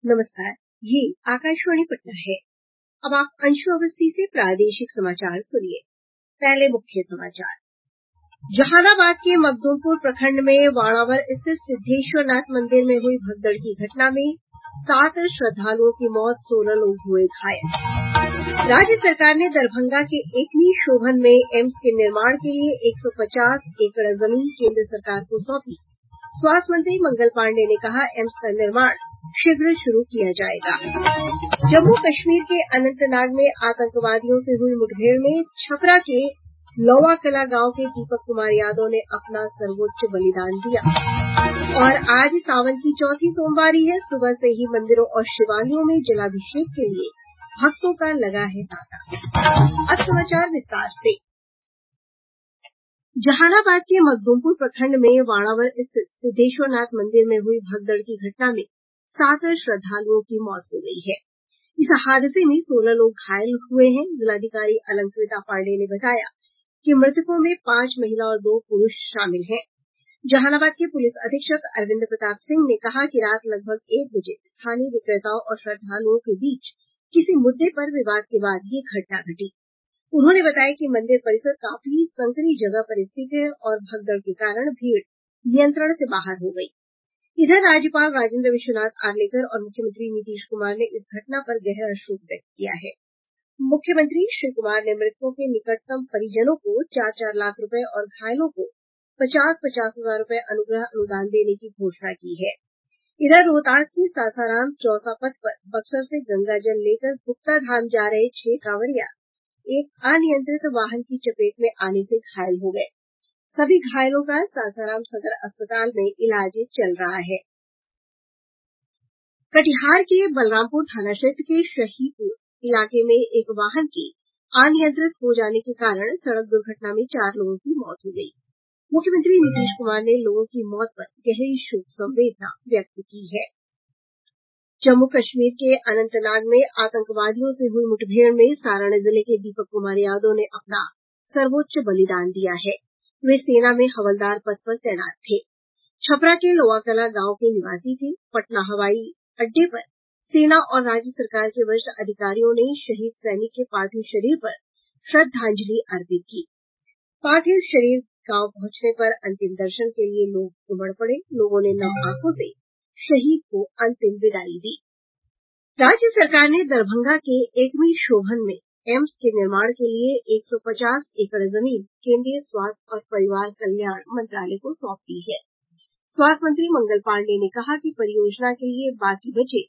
नमस्कार, ये आकाशवाणी पटना है। अब आप अंशु अवस्थी से प्रादेशिक समाचार सुनिए। पहले मुख्य समाचार। जहानाबाद के मखदुमपुर प्रखंड में वाणावर स्थित सिद्धेश्वरनाथ मंदिर में हुई भगदड़ की घटना में 7 श्रद्धालुओं की मौत, 16 लोग हुए घायल। राज्य सरकार ने दरभंगा के एकमी शोभन में एम्स के निर्माण के लिए 150 एकड़ जमीन केंद्र सरकार को सौंपी। स्वास्थ्य मंत्री मंगल पांडेय ने कहा, एम्स का निर्माण शीघ्र शुरू किया जाएगा। जम्मू कश्मीर के अनंतनाग में आतंकवादियों से हुई मुठभेड़ में छपरा के लौवा कला गांव के दीपक कुमार यादव ने अपना सर्वोच्च बलिदान दिया। और आज सावन की चौथी सोमवारी है। सुबह से ही मंदिरों और शिवालयों में जलाभिषेक के लिए भक्तों का लगा है तांता। अब समाचार विस्तार से। जहानाबाद के मखदुमपुर प्रखंड में वाणावर स्थित सिद्धेश्वरनाथ मंदिर में हुई भगदड़ की घटना में 7 श्रद्धालुओं की मौत हो गई है। इस हादसे में 16 लोग घायल हुए हैं। जिलाधिकारी अलंकृता पांडेय ने बताया कि मृतकों में 5 महिला और 2 पुरूष शामिल हैं। जहानाबाद के पुलिस अधीक्षक अरविंद प्रताप सिंह ने कहा कि रात लगभग 1 बजे स्थानीय विक्रेताओं और श्रद्धालुओं के बीच किसी मुद्दे पर विवाद के बाद ये घटना घटी। उन्होंने बताया कि मंदिर परिसर काफी संकरी जगह पर स्थित है और भगदड़ के कारण भीड़ नियंत्रण से बाहर हो गई। इधर राज्यपाल राजेंद्र विश्वनाथ आर्लेकर और मुख्यमंत्री नीतीश कुमार ने इस घटना पर गहरा शोक व्यक्त किया है। मुख्यमंत्री श्री कुमार ने मृतकों के निकटतम परिजनों को 4-4 लाख रुपए और घायलों को 50-50 हजार रुपए अनुग्रह अनुदान देने की घोषणा की है। इधर रोहतास के सासाराम चौसा पथ पर बक्सर से गंगा जल लेकर गुप्ता धाम जा रहे 6 कांवरिया एक अनियंत्रित वाहन की चपेट में आने से घायल हो गए। सभी घायलों का सासाराम सदर अस्पताल में इलाज चल रहा है। कटिहार के बलरामपुर थाना क्षेत्र के शहीपुर इलाके में एक वाहन के अनियंत्रित हो जाने के कारण सड़क दुर्घटना में 4 लोगों की मौत हो गई। मुख्यमंत्री नीतीश कुमार ने लोगों की मौत पर गहरी शोक संवेदना व्यक्त की है। जम्मू कश्मीर के अनंतनाग में आतंकवादियों से हुई मुठभेड़ में सारण जिले के दीपक कुमार यादव ने अपना सर्वोच्च बलिदान दिया है। वे सेना में हवलदार पद पर तैनात थे। छपरा के लोवाकला गांव के निवासी थे। पटना हवाई अड्डे पर सेना और राज्य सरकार के वरिष्ठ अधिकारियों ने शहीद सैनिक के पार्थिव शरीर पर श्रद्धांजलि अर्पित की। पार्थिव शरीर गांव पहुंचने पर अंतिम दर्शन के लिए लोग उमड़ पड़े। लोगों ने नम आंखों से शहीद को अंतिम विदाई दी। राज्य सरकार ने दरभंगा के एकमी शोभन में एम्स के निर्माण के लिए 150 एकड़ जमीन केंद्रीय स्वास्थ्य और परिवार कल्याण मंत्रालय को सौंप दी है। स्वास्थ्य मंत्री मंगल पांडेय ने कहा कि परियोजना के लिए बाकी बचे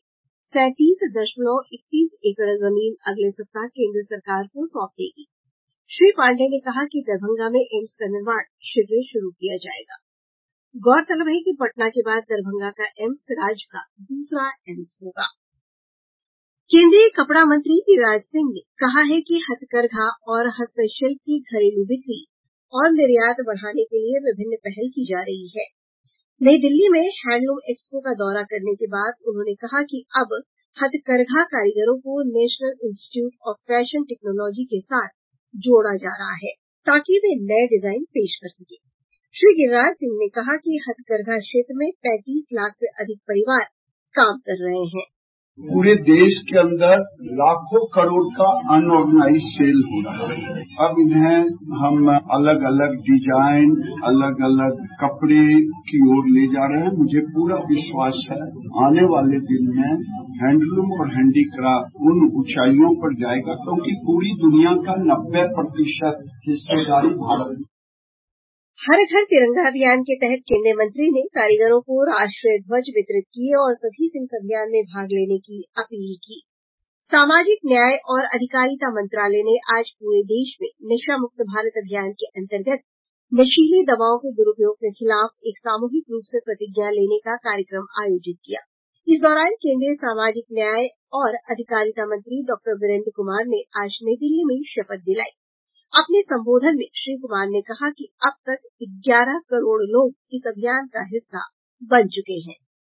37.31 एकड़ जमीन अगले सप्ताह केंद्र सरकार को सौंप देगी। श्री पांडेय ने कहा कि दरभंगा में एम्स का निर्माण शीघ्र शुरू किया जाएगा। गौरतलब है कि पटना के बाद दरभंगा का एम्स राज्य का दूसरा एम्स होगा। केंद्रीय कपड़ा मंत्री गिरिराज सिंह ने कहा है कि हथकरघा और हस्तशिल्प की घरेलू बिक्री और निर्यात बढ़ाने के लिए विभिन्न पहल की जा रही है। नई दिल्ली में हैंडलूम एक्सपो का दौरा करने के बाद उन्होंने कहा कि अब हथकरघा कारीगरों को National Institute of Fashion Technology के साथ जोड़ा जा रहा है ताकि वे नए डिजाइन पेश कर सकें। श्री गिरिराज सिंह ने कहा कि हथकरघा क्षेत्र में 35 लाख से अधिक परिवार काम कर रहे हैं। पूरे देश के अंदर लाखों करोड़ का अनऑर्गेनाइज सेल हो रहा है। अब इन्हें हम अलग अलग डिजाइन, अलग अलग कपड़े की ओर ले जा रहे हैं। मुझे पूरा विश्वास है आने वाले दिन में हैंडलूम और हैंडीक्राफ्ट उन ऊंचाइयों पर जाएगा, क्योंकि पूरी दुनिया का 90% हिस्सेदारी भारत में। हर घर तिरंगा अभियान के तहत केंद्रीय मंत्री ने कारीगरों को राष्ट्रीय ध्वज वितरित किए और सभी से इस अभियान में भाग लेने की अपील की। सामाजिक न्याय और अधिकारिता मंत्रालय ने आज पूरे देश में नशा मुक्त भारत अभियान के अंतर्गत नशीली दवाओं के दुरूपयोग के खिलाफ एक सामूहिक रूप से प्रतिज्ञा लेने का कार्यक्रम आयोजित किया। इस दौरान केंद्रीय सामाजिक न्याय और अधिकारिता मंत्री डॉक्टर वीरेंद्र कुमार ने आज नई दिल्ली में शपथ दिलाई। अपने संबोधन में श्री कुमार ने कहा कि अब तक 11 करोड़ लोग इस अभियान का हिस्सा बन चुके हैं।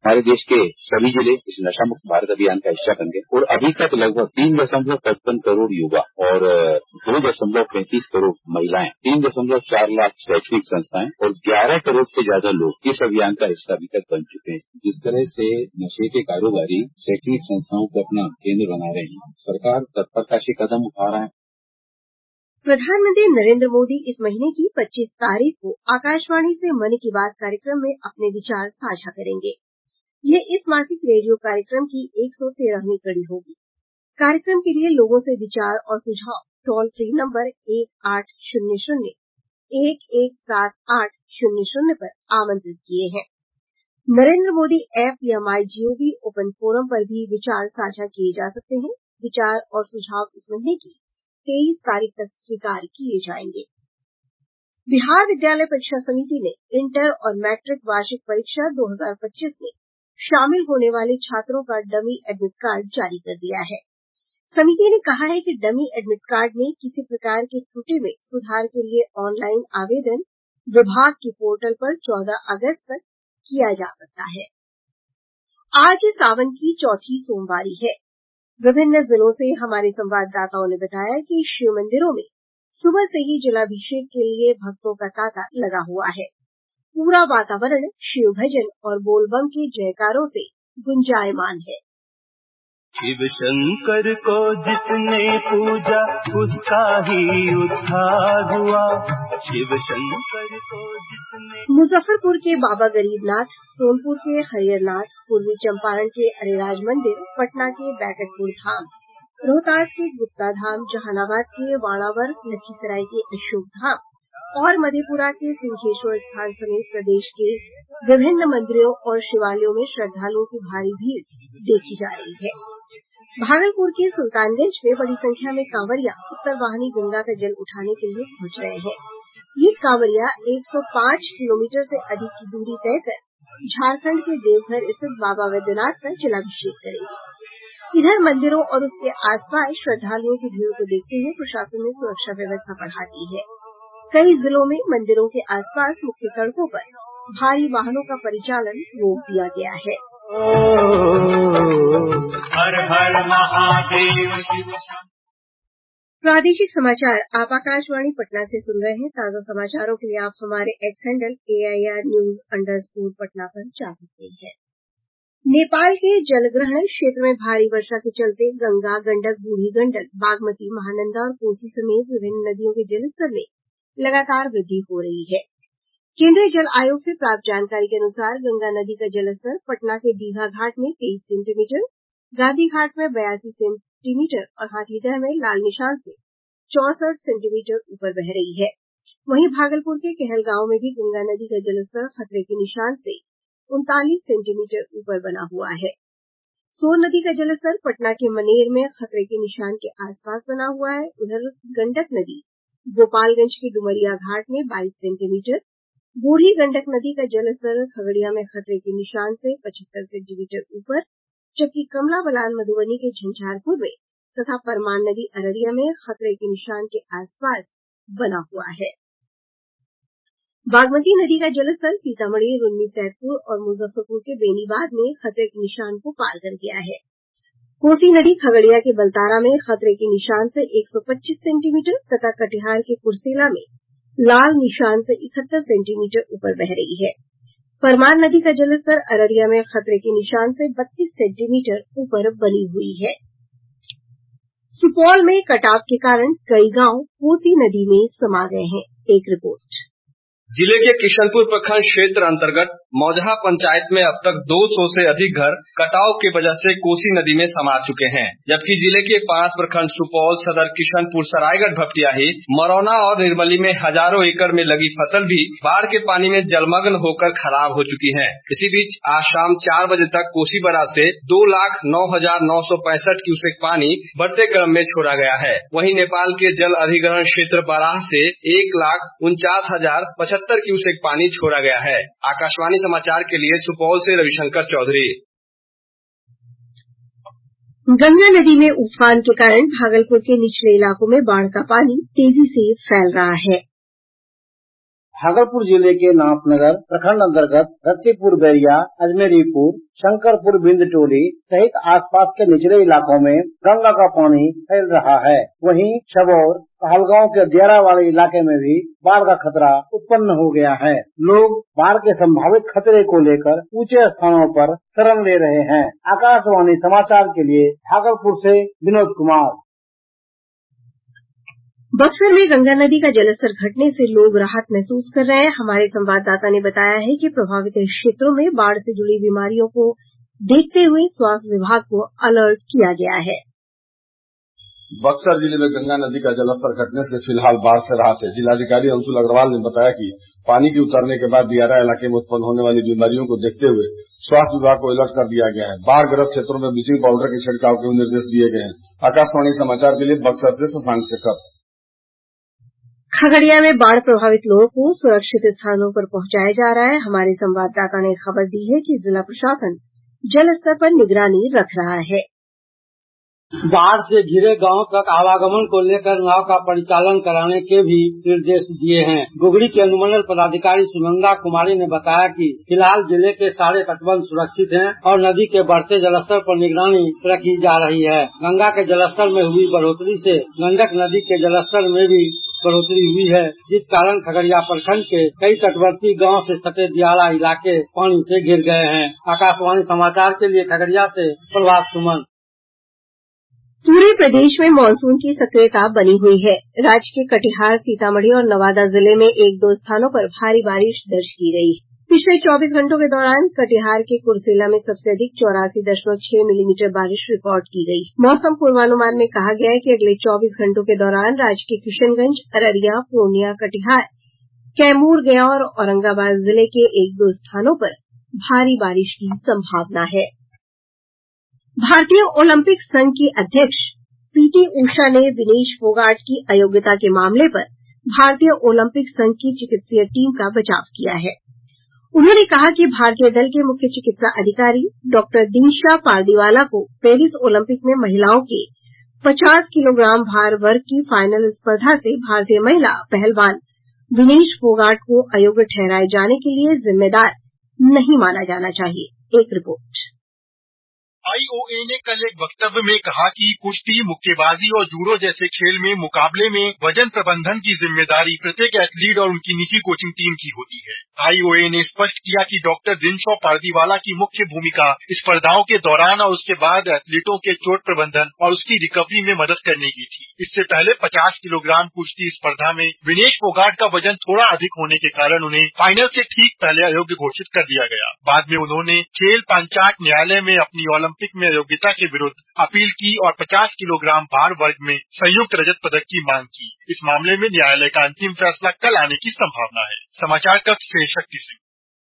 हमारे देश के सभी जिले इस नशा मुक्त भारत अभियान का हिस्सा बन गए और अभी तक लगभग 3.55 करोड़ युवा और 2.35 करोड़ महिलाएं, 3.4 लाख शैक्षणिक संस्थाएं और 11 करोड़ से ज्यादा लोग इस अभियान का हिस्सा अभी तक बन चुके हैं। जिस तरह से नशे के कारोबारी शैक्षणिक संस्थाओं को अपना केंद्र बना रहे हैं, सरकार तत्परता से कदम उठा रहा है। प्रधानमंत्री नरेंद्र मोदी इस महीने की 25 तारीख को आकाशवाणी से मन की बात कार्यक्रम में अपने विचार साझा करेंगे। यह इस मासिक रेडियो कार्यक्रम की 113वीं कड़ी होगी। कार्यक्रम के लिए लोगों से विचार और सुझाव टोल फ्री नंबर 1800-117800 पर आमंत्रित किए हैं। नरेंद्र मोदी ऐप या माईजीओवी ओपन फोरम पर भी विचार साझा किए जा सकते हैं। विचार और सुझाव इस महीने की 23 तारीख तक स्वीकार किए जाएंगे। बिहार विद्यालय परीक्षा समिति ने इंटर और मैट्रिक वार्षिक परीक्षा 2025 में शामिल होने वाले छात्रों का डमी एडमिट कार्ड जारी कर दिया है। समिति ने कहा है कि डमी एडमिट कार्ड में किसी प्रकार की त्रुटि में सुधार के लिए ऑनलाइन आवेदन विभाग की पोर्टल पर 14 अगस्त तक किया जा सकता है। आज सावन की चौथी सोमवारी है। विभिन्न जिलों से हमारे संवाददाताओं ने बताया कि शिव मंदिरों में सुबह से ही जलाभिषेक के लिए भक्तों का तांता लगा हुआ है। पूरा वातावरण शिव भजन और बोलबम के जयकारों से गुंजायमान है। शिव शंकर को जिसने पूजा उसका ही उद्धार हुआ। शिव शंकर को जिसने मुजफ्फरपुर के बाबा गरीबनाथ, सोनपुर के हरिहरनाथ, पूर्वी चंपारण के अरेराज मंदिर, पटना के बैकटपुर धाम, रोहतास के गुप्ता धाम, जहानाबाद के वाणावर, लखीसराय के अशोक धाम और मधेपुरा के सिंहेश्वर स्थान समेत प्रदेश के विभिन्न मंदिरों और शिवालयों में श्रद्धालुओं की भारी भीड़ देखी जा रही है। भागलपुर के सुल्तानगंज में बड़ी संख्या में कांवरिया उत्तरवाहिनी गंगा का जल उठाने के लिए पहुंच रहे हैं। ये कांवरिया 105 किलोमीटर से अधिक की दूरी तय कर झारखंड के देवघर स्थित बाबा वैद्यनाथ का जलाभिषेक करेंगे। इधर मंदिरों और उसके आसपास श्रद्धालुओं की भीड़ को देखते हुए प्रशासन ने सुरक्षा व्यवस्था बढ़ा दी है। कई जिलों में मंदिरों के आसपास मुख्य सड़कों पर भारी वाहनों का परिचालन रोक दिया गया है। हर हर महादेव शिव। प्रादेशिक समाचार आप आकाशवाणी पटना से सुन रहे हैं। ताजा समाचारों के लिए आप हमारे एक्स हैंडल AIR_News_पटना पर जा सकते हैं। नेपाल के जलग्रहण क्षेत्र में भारी वर्षा के चलते गंगा, गंडक, बूढ़ी गंडक, बागमती, महानंदा और कोसी समेत विभिन्न नदियों के जलस्तर में लगातार वृद्धि हो रही है। केंद्रीय जल आयोग से प्राप्त जानकारी के अनुसार गंगा नदी का जलस्तर पटना के दीघा घाट में 23 सेंटीमीटर, गांधी घाट में 82 सेंटीमीटर और हाथीदह में लाल निशान से 64 सेंटीमीटर ऊपर बह रही है। वहीं भागलपुर के कहलगांव में भी गंगा नदी का जलस्तर खतरे के निशान से 39 सेंटीमीटर ऊपर बना हुआ है। सोन नदी का जलस्तर पटना के मनेर में खतरे के निशान के आसपास बना हुआ है। उधर गंडक नदी गोपालगंज के डुमरिया घाट में 22 सेंटीमीटर, बूढ़ी गंडक नदी का जलस्तर खगड़िया में खतरे के निशान से 75 सेंटीमीटर ऊपर, जबकि कमला बलान मधुबनी के झंझारपुर में तथा परमान नदी अररिया में खतरे के निशान के आसपास बना हुआ है। बागमती नदी का जलस्तर सीतामढ़ी, रून्नीसैदपुर और मुजफ्फरपुर के बेनीबाद में खतरे के निशान को पार कर गया है। कोसी नदी खगड़िया के बलतारा में खतरे के निशान से 125 सेंटीमीटर तथा कटिहार के कुर्सेला में लाल निशान से 71 सेंटीमीटर ऊपर बह रही है। परमान नदी का जलस्तर अररिया में खतरे के निशान से 32 सेंटीमीटर ऊपर बनी हुई है। सुपौल में कटाव के कारण कई गांव कोसी नदी में समा गए हैं। एक रिपोर्ट। जिले के किशनपुर प्रखंड क्षेत्र अंतर्गत मौजहा पंचायत में अब तक 200 से अधिक घर कटाव की वजह से कोसी नदी में समा चुके हैं, जबकि जिले के 5 प्रखंड सुपौल, सदर, किशनपुर, सरायगढ़, भपटियाही, मरौना और निर्मली में हजारों एकड़ में लगी फसल भी बाढ़ के पानी में जलमग्न होकर खराब हो चुकी है। इसी बीच आज शाम 4 बजे तक कोसी बराज से 2,09,965 क्यूसेक पानी बढ़ते क्रम में छोड़ा गया है। वहीं नेपाल के जल अधिग्रहण क्षेत्र बराह से 1,49,075 क्यूसेक पानी छोड़ा गया है। आकाशवाणी समाचार के लिए सुपौल से रविशंकर चौधरी। गंगा नदी में उफान के कारण भागलपुर के निचले इलाकों में बाढ़ का पानी तेजी से फैल रहा है। भागलपुर जिले के नाथनगर प्रखंड अंतर्गत रत्तीपुर बैरिया, अजमेरीपुर, शंकरपुर बिंद टोली सहित आसपास के निचले इलाकों में गंगा का पानी फैल रहा है। वहीं सबौर कहलगांव के दियारा वाले इलाके में भी बाढ़ का खतरा उत्पन्न हो गया है। लोग बाढ़ के संभावित खतरे को लेकर ऊंचे स्थानों पर शरण ले रहे हैं। आकाशवाणी समाचार के लिए भागलपुर से विनोद कुमार। बक्सर में गंगा नदी का जलस्तर घटने से लोग राहत महसूस कर रहे हैं। हमारे संवाददाता ने बताया है कि प्रभावित क्षेत्रों में बाढ़ से जुड़ी बीमारियों को देखते हुए स्वास्थ्य विभाग को अलर्ट किया गया है। बक्सर जिले में गंगा नदी का जलस्तर घटने से फिलहाल बाढ़ से राहत है। जिलाधिकारी अंशुल अग्रवाल ने बताया कि पानी के उतरने के बाद दियारा इलाके में उत्पन्न होने वाली बीमारियों को देखते हुए स्वास्थ्य विभाग को अलर्ट कर दिया गया है। बाढ़ग्रस्त क्षेत्रों में ब्लीचिंग पाउडर के छिड़काव के निर्देश दिए गए हैं। आकाशवाणी समाचार के लिए बक्सर से शशांक शेखर। खगड़िया में बाढ़ प्रभावित लोगों को सुरक्षित स्थानों पर पहुंचाया जा रहा है। हमारे संवाददाता ने खबर दी है कि जिला प्रशासन जल स्तर पर निगरानी रख रहा है। बाढ़ से घिरे गांव तक आवागमन को लेकर नाव का परिचालन कराने के भी निर्देश दिए हैं। गुगड़ी के अनुमंडल पदाधिकारी सुनंदा कुमारी ने बताया कि फिलहाल जिले के सारे तटबंध सुरक्षित हैं और नदी के बढ़ते जलस्तर पर निगरानी रखी जा रही है। गंगा के जलस्तर में हुई बढ़ोतरी से गंडक नदी के जलस्तर में भी बढ़ोतरी हुई है, जिस कारण खगड़िया प्रखंड के कई तटवर्ती गांव से सटे दियारा इलाके पानी से घिर गए हैं। आकाशवाणी समाचार के लिए खगड़िया से प्रभात सुमन। पूरे प्रदेश में मानसून की सक्रियता बनी हुई है। राज्य के कटिहार, सीतामढ़ी और नवादा जिले में एक दो स्थानों पर भारी बारिश दर्ज की गयी। पिछले 24 घंटों के दौरान कटिहार के कुर्सेला में सबसे अधिक 84.6 मिलीमीटर बारिश रिकॉर्ड की गयी। मौसम पूर्वानुमान में कहा गया है कि अगले 24 घंटों के दौरान राज्य के किशनगंज, अररिया, पूर्णिया, कटिहार, कैमूर, गया और औरंगाबाद जिले के एक दो स्थानों पर भारी बारिश की संभावना है। भारतीय ओलंपिक संघ की अध्यक्ष पीटी उषा ने विनेश फोगाट की अयोग्यता के मामले पर भारतीय ओलंपिक संघ की चिकित्सीय टीम का बचाव किया है। उन्होंने कहा कि भारतीय दल के मुख्य चिकित्सा अधिकारी डॉक्टर दिनशा पारदीवाला को पेरिस ओलंपिक में महिलाओं के 50 किलोग्राम भार वर्ग की फाइनल स्पर्धा से भारतीय महिला पहलवान विनेश फोगाट को अयोग्य ठहराये जाने के लिए जिम्मेदार नहीं माना जाना चाहिए। एक रिपोर्ट। आईओए ने कल एक वक्तव्य में कहा कि कुश्ती, मुक्केबाजी और जूडो जैसे खेल में मुकाबले में वजन प्रबंधन की जिम्मेदारी प्रत्येक एथलीट और उनकी निजी कोचिंग टीम की होती है। आईओए ने स्पष्ट किया कि डॉक्टर दिनशा पारदीवाला की मुख्य भूमिका स्पर्धाओं के दौरान और उसके बाद एथलीटों के चोट प्रबंधन और उसकी रिकवरी में मदद करने की थी। इससे पहले 50 किलोग्राम कुश्ती स्पर्धा में विनेश फोगाट का वजन थोड़ा अधिक होने के कारण उन्हें फाइनल से ठीक पहले अयोग्य घोषित कर दिया गया। बाद में उन्होंने खेल पंचायत न्यायालय में अपनी ओलंपिक में अयोग्यता के विरुद्ध अपील की और 50 किलोग्राम भार वर्ग में संयुक्त रजत पदक की मांग की। इस मामले में न्यायालय का अंतिम फैसला कल आने की संभावना है। समाचार कक्ष से शक्ति सिंह।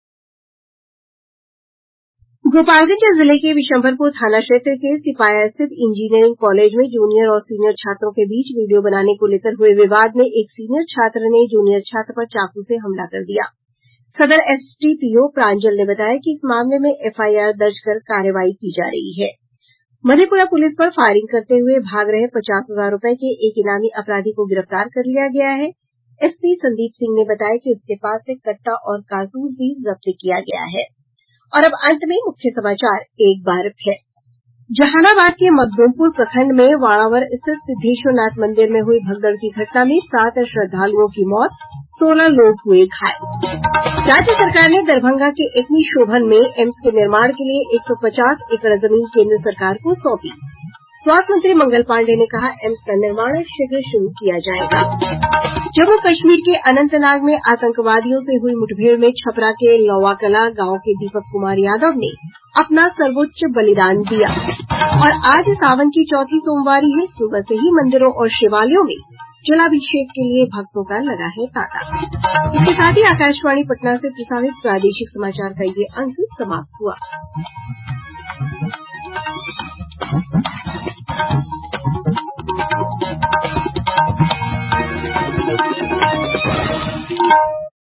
गोपालगंज जिले के विशंभरपुर थाना क्षेत्र के सिपाया स्थित इंजीनियरिंग कॉलेज में जूनियर और सीनियर छात्रों के बीच वीडियो बनाने को लेकर हुए विवाद में एक सीनियर छात्र ने जूनियर छात्र पर चाकू से हमला कर दिया। सदर एसडीपीओ प्रांजल ने बताया कि इस मामले में एफआईआर दर्ज कर कार्रवाई की जा रही है। मधेपुरा पुलिस पर फायरिंग करते हुए भाग रहे 50,000 रूपये के एक इनामी अपराधी को गिरफ्तार कर लिया गया है। एसपी संदीप सिंह ने बताया कि उसके पास से कट्टा और कारतूस भी जब्त किया गया है। और अब अंत में मुख्य समाचार एक बार फिर। जहानाबाद के मखदुमपुर प्रखंड में वाणावर स्थित सिद्धेश्वरनाथ मंदिर में हुई भगदड़ की घटना में 7 श्रद्धालुओं की मौत, 16 लोग हुए घायल। राज्य सरकार ने दरभंगा के एकमी शोभन में एम्स के निर्माण के लिए 150 एकड़ जमीन केंद्र सरकार को सौंपी। स्वास्थ्य मंत्री मंगल पांडेय ने कहा एम्स का निर्माण शीघ्र शुरू किया जाएगा। जम्मू कश्मीर के अनंतनाग में आतंकवादियों से हुई मुठभेड़ में छपरा के लौवाकला गांव के दीपक कुमार यादव ने अपना सर्वोच्च बलिदान दिया। और आज सावन की चौथी सोमवारी है। सुबह से ही मंदिरों और शिवालयों में जलाभिषेक के लिए भक्तों का लगा है तांता। इसके साथ ही आकाशवाणी पटना से प्रसारित प्रादेशिक समाचार का ये अंक समाप्त हुआ।